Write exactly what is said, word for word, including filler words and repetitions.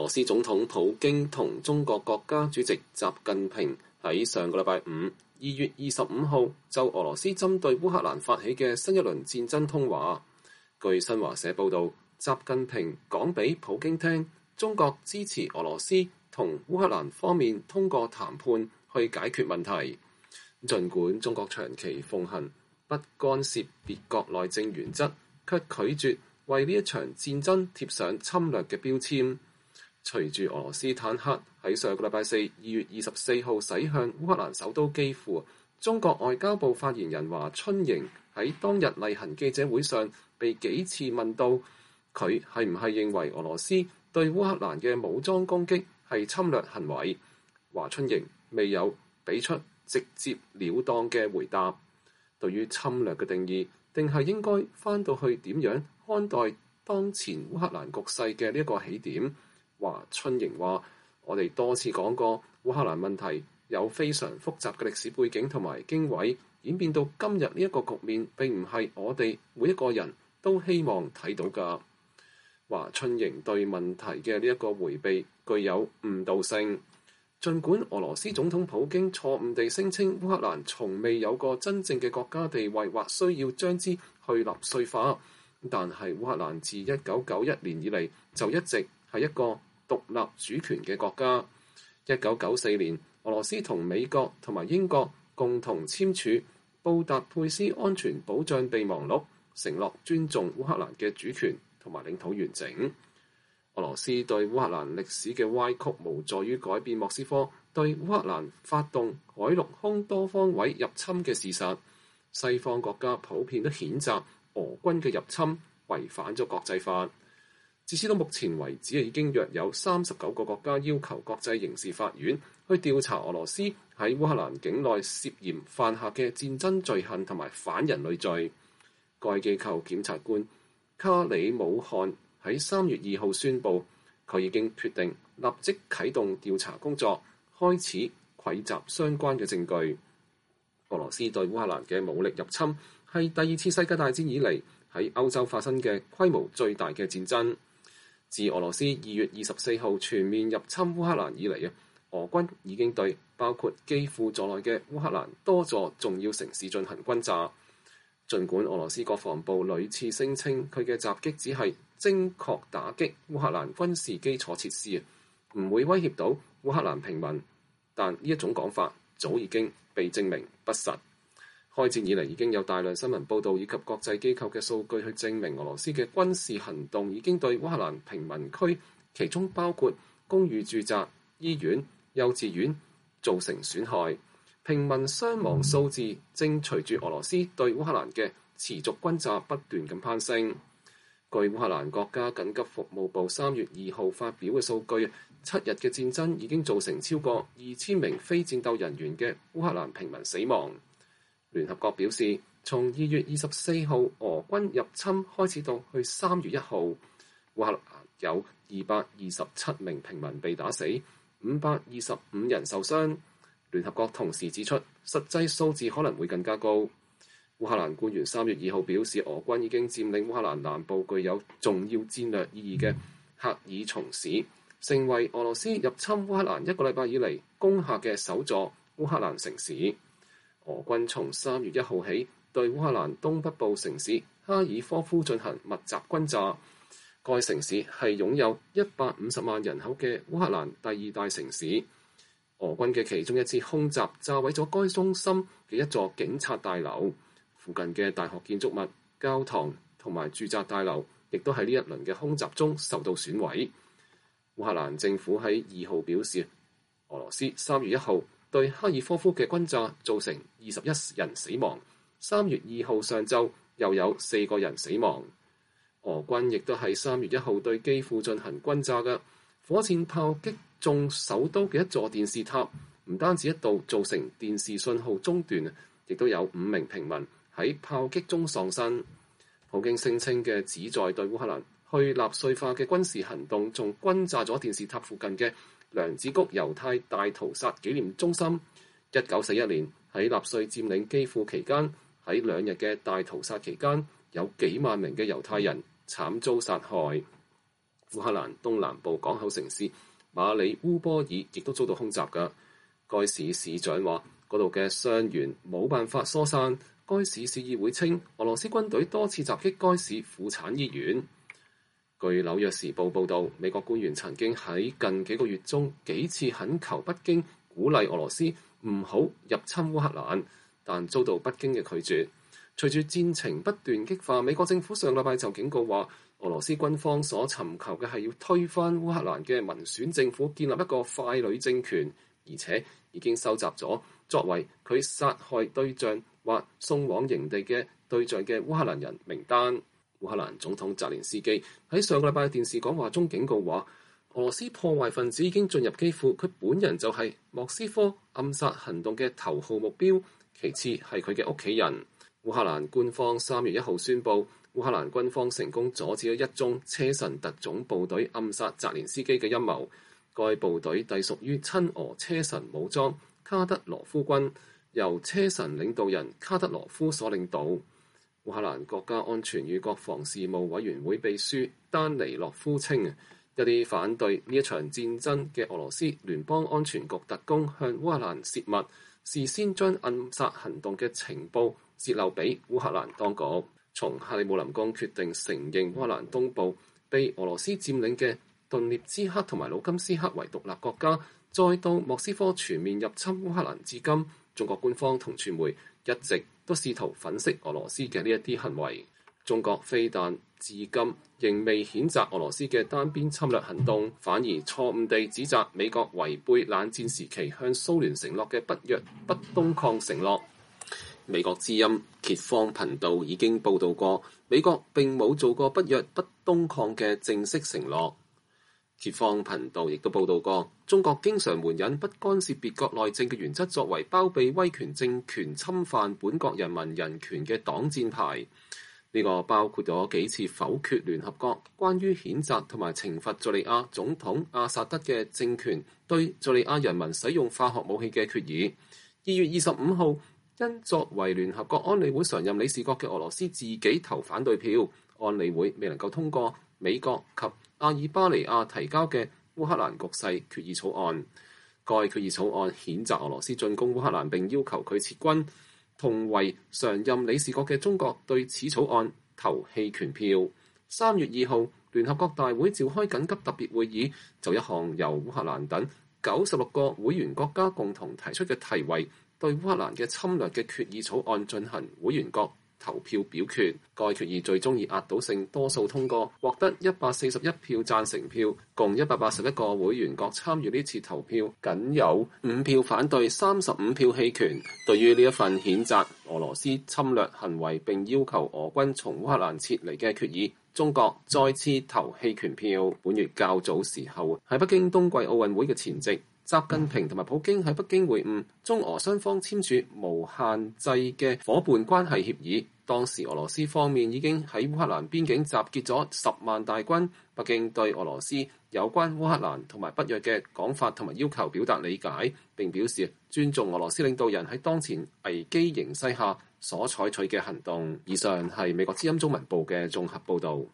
羅斯總統普京同中國國家主席習近平喺上個禮拜五二月二十五號就俄羅斯針對烏克蘭發起嘅新一輪戰爭通話。據新華社報導，習近平講俾普京聽，中國支持俄羅斯同烏克蘭方面通過談判去解決問題。儘管中國長期奉行不干涉別國內政原則，卻拒絕為呢一場戰爭貼上侵略嘅標籤。隨住俄羅斯坦克喺上個禮拜四二月二十四號駛向烏克蘭首都基輔，中國外交部發言人華春瑩喺當日例行記者會上被幾次問到佢係唔係認為俄羅斯對烏克蘭嘅武裝攻擊係侵略行為，華春瑩未有俾出直接了當嘅回答。對於侵略嘅定義，定係應該翻到去點樣看待當前烏克蘭局勢嘅呢一個起點。華春瑩話：我哋多次講過，烏克蘭問題有非常複雜嘅歷史背景同埋經緯，演變到今日呢一個局面並唔係我哋每一個人都希望睇到㗎。華春瑩對問題嘅呢一個迴避具有誤導性。儘管俄羅斯總統普京錯誤地聲稱烏克蘭從未有過真正嘅國家地位或需要將之去納粹化，但係烏克蘭自一九九一年以嚟就一直係一個獨立主權嘅國家。一九九四年，俄羅斯同美國同埋英國共同簽署布達佩斯安全保障備忘錄，承諾尊重烏克蘭嘅主權同埋領土完整。俄羅斯對烏克蘭歷史嘅歪曲無助於改變莫斯科對烏克蘭發動海陸空多方位入侵嘅事實。西方國家普遍都譴責俄軍嘅入侵違反咗國際法。至此到目前為止，已經約有三十九個國家要求國際刑事法院去調查俄羅斯喺烏克蘭境內涉嫌犯下嘅戰爭罪行同埋反人類罪。該機構檢察官卡里姆漢喺三月二號宣布，佢已經決定立即啟動調查工作，開始匯集相關嘅證據。俄羅斯對烏克蘭嘅武力入侵係第二次世界大戰以嚟喺歐洲發生嘅規模最大嘅戰爭。自俄羅斯二月二十四號全面入侵烏克蘭以嚟啊，俄軍已經對包括基輔在內嘅烏克蘭多座重要城市進行轟炸。儘管俄羅斯國防部屢次聲稱佢嘅襲擊只係精確打擊烏克蘭軍事基礎設施，唔會威脅到烏克蘭平民，但呢一種講法早已經被證明不實。開戰以嚟已經有大量新聞報導以及國際機構嘅數據去證明俄羅斯嘅軍事行動已經對烏克蘭平民區，其中包括公寓住宅、醫院、幼稚園造成損害。平民傷亡數字正隨住俄羅斯對烏克蘭嘅持續轟炸不斷咁攀升。據烏克蘭國家緊急服務部三月二號發表嘅數據，七日嘅戰爭已經造成超過二千名非戰鬥人員嘅烏克蘭平民死亡。聯合國表示，從二月二十四號俄軍入侵開始到去三月一號，烏克蘭有二百二十七名平民被打死，五百二十五人受傷。聯合國同時指出，實際數字可能會更加高。烏克蘭官員三月二號表示，俄軍已經佔領烏克蘭南部具有重要戰略意義嘅赫爾松市，成為俄羅斯入侵烏克蘭一個禮拜以嚟攻下嘅首座烏克蘭城市。俄軍從三月一號起對烏克蘭東北部城市哈爾科夫進行密集轟炸。該城市係擁有一百五十萬人口嘅烏克蘭第二大城市。俄軍嘅其中一次空襲炸毀咗該中心嘅一座警察大樓，附近嘅大學建築物、教堂同埋住宅大樓亦都喺呢一輪嘅空襲中受到損毀。烏克蘭政府喺二號表示，俄羅斯三月一號對哈爾科夫嘅轟炸造成二十一人死亡，三月二號上晝又有四個人死亡。俄軍亦都喺三月一號對基輔進行轟炸嘅火箭炮擊中首都嘅一座電視塔，唔單止一度造成電視信號中斷，亦都有五名平民喺炮擊中喪生。普京聲稱嘅旨在對烏克蘭去納粹化嘅軍事行動，仲轟炸咗電視塔附近嘅梁子谷猶太大屠殺紀念中心。一九四一年喺納粹佔領基輔期間，喺兩日嘅大屠殺期間，有幾萬名嘅猶太人慘遭殺害。 烏克蘭東南部港口城市馬里烏波爾亦都遭到空襲㗎。該市市長話，嗰度嘅傷員冇辦法疏散。該市市議會稱，俄羅斯軍隊多次襲擊該市婦產醫院。據紐約時報報導，美國官員曾經喺近幾個月中幾次懇求北京鼓勵俄羅斯唔好入侵烏克蘭，但遭到北京嘅拒絕。隨住戰情不斷激化，美國政府上禮拜就警告話，俄羅斯軍方所尋求嘅係要推翻烏克蘭嘅民選政府，建立一個傀儡政權，而且已經收集咗作為佢殺害對象或送往營地嘅對象嘅烏克蘭人名單。烏克蘭總統澤連斯基喺上個禮拜電視講話中警告話，俄羅斯破壞分子已經進入基輔，佢本人就係莫斯科暗殺行動嘅頭號目標，其次係佢嘅屋企人。烏克蘭官方三月一號宣布，烏克蘭軍方成功阻止咗一宗車臣特種部隊暗殺澤連斯基嘅陰謀。該部隊隸屬於親俄車臣武裝卡德羅夫軍，由車臣領導人卡德羅夫所領導。烏克蘭國家安全與國防事務委員會秘書丹尼洛夫稱，一啲反對呢一場戰爭嘅俄羅斯聯邦安全局特工向烏克蘭泄密，事先將暗殺行動嘅情報泄漏俾烏克蘭當局。從克里姆林宮決定承認烏克蘭東部被俄羅斯佔領嘅頓涅茨克同埋盧甘斯克為獨立國家，再到莫斯科全面入侵烏克蘭至今，中國官方同傳媒一直都試圖粉飾俄羅斯嘅呢一啲行為。中國非但至今仍未譴責俄羅斯嘅單邊侵略行動，反而錯誤地指責美國違背冷戰時期向蘇聯承諾嘅北約不東擴承諾。美國之音揭方頻道已經報導過，美國並冇做過北約不東擴嘅正式承諾。揭方頻道亦都報導過，中國經常援引不干涉別國內政嘅原則作為包庇威權政權侵犯本國人民人權嘅擋箭牌。呢個包括咗幾次否決聯合國關於譴責同埋懲罰敘利亞總統阿薩德嘅政權對敘利亞人民使用化學武器嘅決議。二月二十五號，因作為聯合國安理會常任理事國嘅俄羅斯自己投反對票，安理會未能夠通過美國及阿爾巴尼亞提交嘅烏克蘭局勢決議草案。該決議草案譴責俄羅斯進攻烏克蘭並要求佢撤軍，同為常任理事國嘅中國對此草案投棄權票。三月二號，聯合國大會召開緊急特別會議，就一項由烏克蘭等九十六個會員國家共同提出嘅題為對烏克蘭嘅侵略嘅決議草案進行會員國投票表決。該決議最終以壓倒性多數通過，獲得一百四十一票贊成票，共一百八十一個會員國參與呢次投票，僅有五票反對，三十五票棄權。對於呢一份譴責俄羅斯侵略行為並要求俄軍從烏克蘭撤離嘅決議，中國再次投棄權票。本月較早時候喺北京冬季奧運會嘅前夕，習近平同埋普京喺北京會晤，中俄雙方簽署無限制嘅伙伴關係協議。當時俄羅斯方面已經喺烏克蘭邊境集結咗十萬大軍，北京對俄羅斯有關烏克蘭同埋北約嘅講法同埋要求表達理解，並表示尊重俄羅斯領導人喺當前危機形勢下所採取嘅行動。以上係美國之音中文部嘅綜合報導。